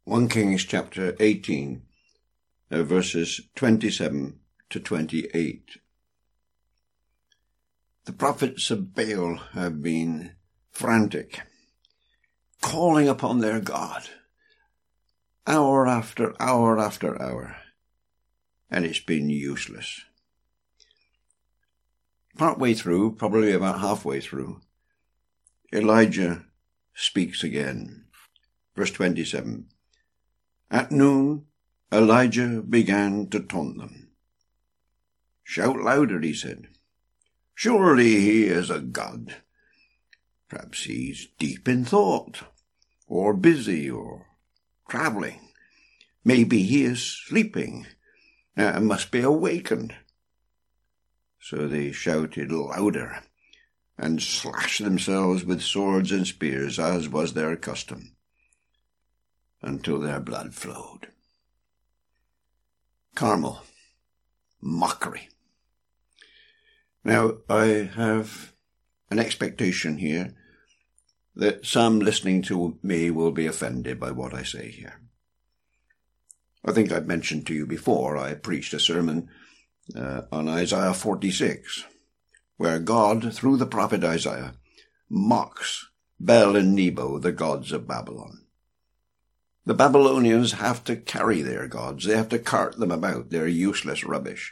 1 Kings chapter 18, verses 27 to 28. The prophets of Baal have been frantic, calling upon their God, hour after hour after hour, and it's been useless. Partway through, probably about halfway through, Elijah speaks again. Verse 27. At noon, Elijah began to taunt them. Shout louder, he said. Surely he is a god. Perhaps he's deep in thought, or busy, or traveling. Maybe he is sleeping, and must be awakened. So they shouted louder, and slashed themselves with swords and spears, as was their custom, until their blood flowed. Carmel, mockery. Now, I have an expectation here that some listening to me will be offended by what I say here. I think I've mentioned to you before, I preached a sermon on Isaiah 46, where God, through the prophet Isaiah, mocks Bel and Nebo, the gods of Babylon. The Babylonians have to carry their gods. They have to cart them about. They're useless rubbish.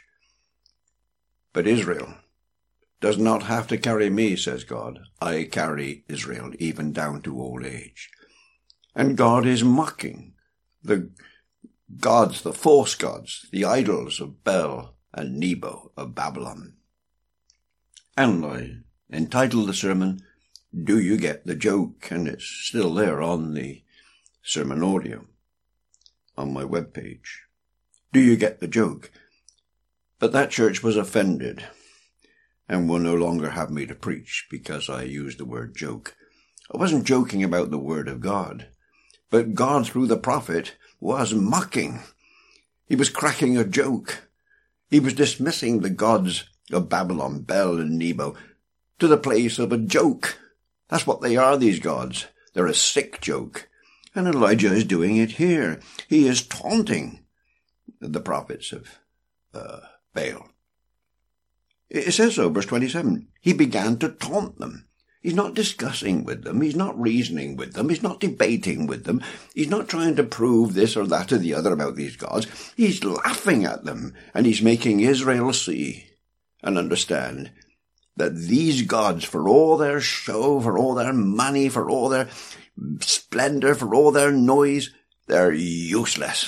But Israel does not have to carry me, says God. I carry Israel, even down to old age. And God is mocking the gods, the false gods, the idols of Bel and Nebo of Babylon. And I entitled the sermon, Do You Get the Joke? And it's still there on the sermon audio on my webpage. Do you get the joke? But that church was offended and will no longer have me to preach because I used the word joke. I wasn't joking about the word of God, but God through the prophet was mocking. He was cracking a joke. He was dismissing the gods of Babylon, Bel and Nebo, to the place of a joke. That's what they are, these gods. They're a sick joke. And Elijah is doing it here. He is taunting the prophets of Baal. It says so, verse 27. He began to taunt them. He's not discussing with them. He's not reasoning with them. He's not debating with them. He's not trying to prove this or that or the other about these gods. He's laughing at them, and he's making Israel see and understand that these gods, for all their show, for all their money, for all their splendor, for all their noise, they're useless.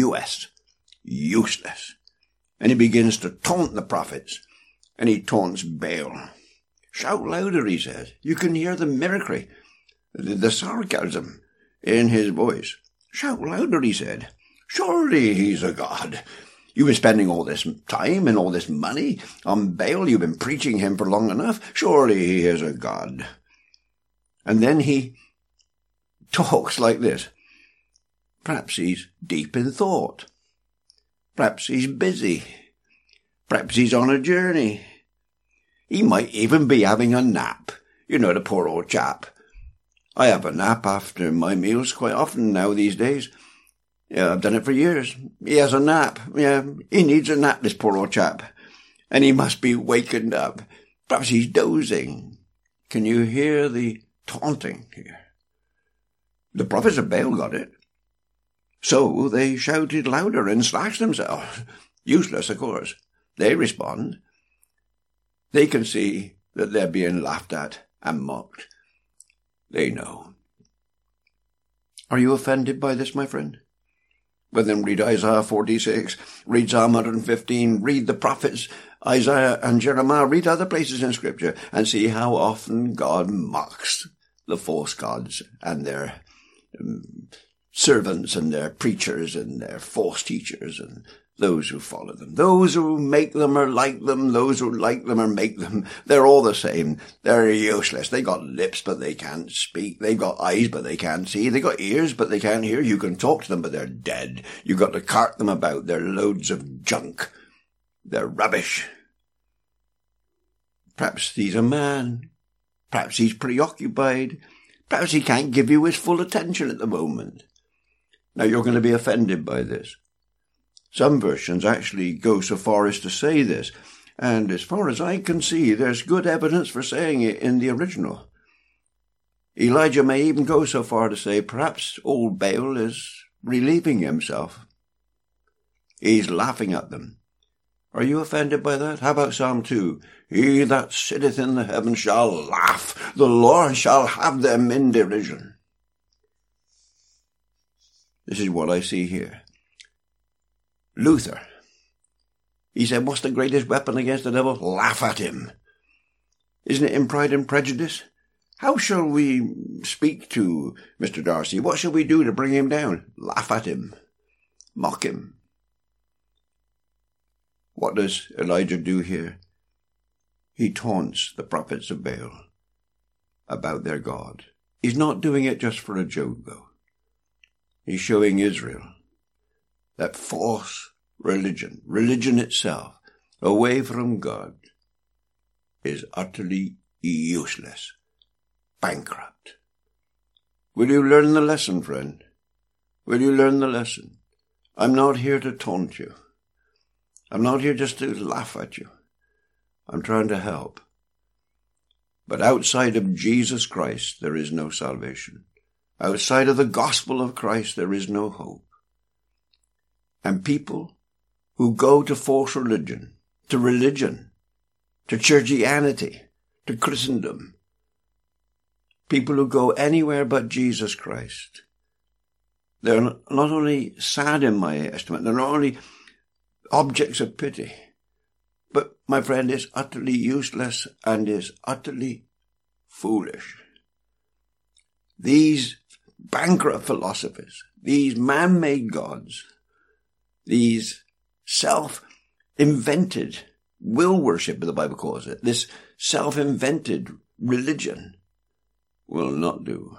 Useless. And he begins to taunt the prophets, and he taunts Baal. Shout louder, he says. You can hear the mimicry, the sarcasm in his voice. Shout louder, he said. Surely he's a god. You've been spending all this time and all this money on Baal. You've been preaching him for long enough. Surely he is a god. And then he talks like this. Perhaps he's deep in thought. Perhaps he's busy. Perhaps he's on a journey. He might even be having a nap. You know, the poor old chap. I have a nap after my meals quite often now these days. Yeah, I've done it for years. He has a nap. Yeah, he needs a nap, this poor old chap. And he must be wakened up. Perhaps he's dozing. Can you hear the taunting here? The prophets of Baal got it. So they shouted louder and slashed themselves. Useless, of course. They respond. They can see that they're being laughed at and mocked. They know. Are you offended by this, my friend? Well, then read Isaiah 46, read Psalm 115, read the prophets, Isaiah and Jeremiah, read other places in Scripture, and see how often God mocks the false gods and their servants and their preachers and their false teachers and those who follow them. Those who make them or like them, those who like them or make them, they're all the same. They're useless. They got lips, but they can't speak. They've got eyes, but they can't see. They got ears, but they can't hear. You can talk to them, but they're dead. You've got to cart them about. They're loads of junk. They're rubbish. Perhaps he's a man. Perhaps he's preoccupied. Perhaps he can't give you his full attention at the moment. Now, you're going to be offended by this. Some versions actually go so far as to say this, and as far as I can see, there's good evidence for saying it in the original. Elijah may even go so far to say perhaps old Baal is relieving himself. He's laughing at them. Are you offended by that? How about Psalm 2? He that sitteth in the heavens shall laugh. The Lord shall have them in derision. This is what I see here. Luther, he said, what's the greatest weapon against the devil? Laugh at him. Isn't it in Pride and Prejudice? How shall we speak to Mr. Darcy? What shall we do to bring him down? Laugh at him. Mock him. What does Elijah do here? He taunts the prophets of Baal about their God. He's not doing it just for a joke, though. He's showing Israel that false religion itself, away from God, is utterly useless, bankrupt. Will you learn the lesson, friend? Will you learn the lesson? I'm not here to taunt you. I'm not here just to laugh at you. I'm trying to help. But outside of Jesus Christ, there is no salvation. Outside of the gospel of Christ, there is no hope. And people who go to false religion, to churchianity, to Christendom, people who go anywhere but Jesus Christ, they're not only sad in my estimate, they're not only objects of pity, but, my friend, is utterly useless and is utterly foolish. These bankrupt philosophies, these man-made gods, these self-invented will worship, the Bible calls it, this self-invented religion will not do.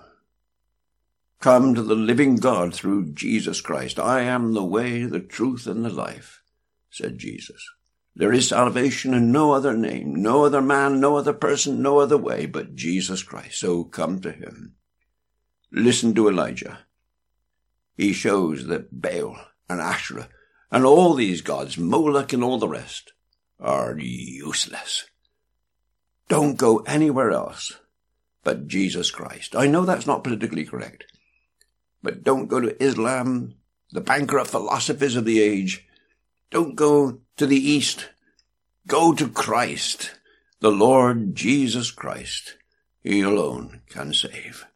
Come to the living God through Jesus Christ. I am the way, the truth, and the life, said Jesus. There is salvation in no other name, no other man, no other person, no other way but Jesus Christ. So come to him. Listen to Elijah. He shows that Baal and Asherah and all these gods, Moloch and all the rest, are useless. Don't go anywhere else but Jesus Christ. I know that's not politically correct, but don't go to Islam, the bankrupt philosophies of the age. Don't go to the East. Go to Christ, the Lord Jesus Christ. He alone can save.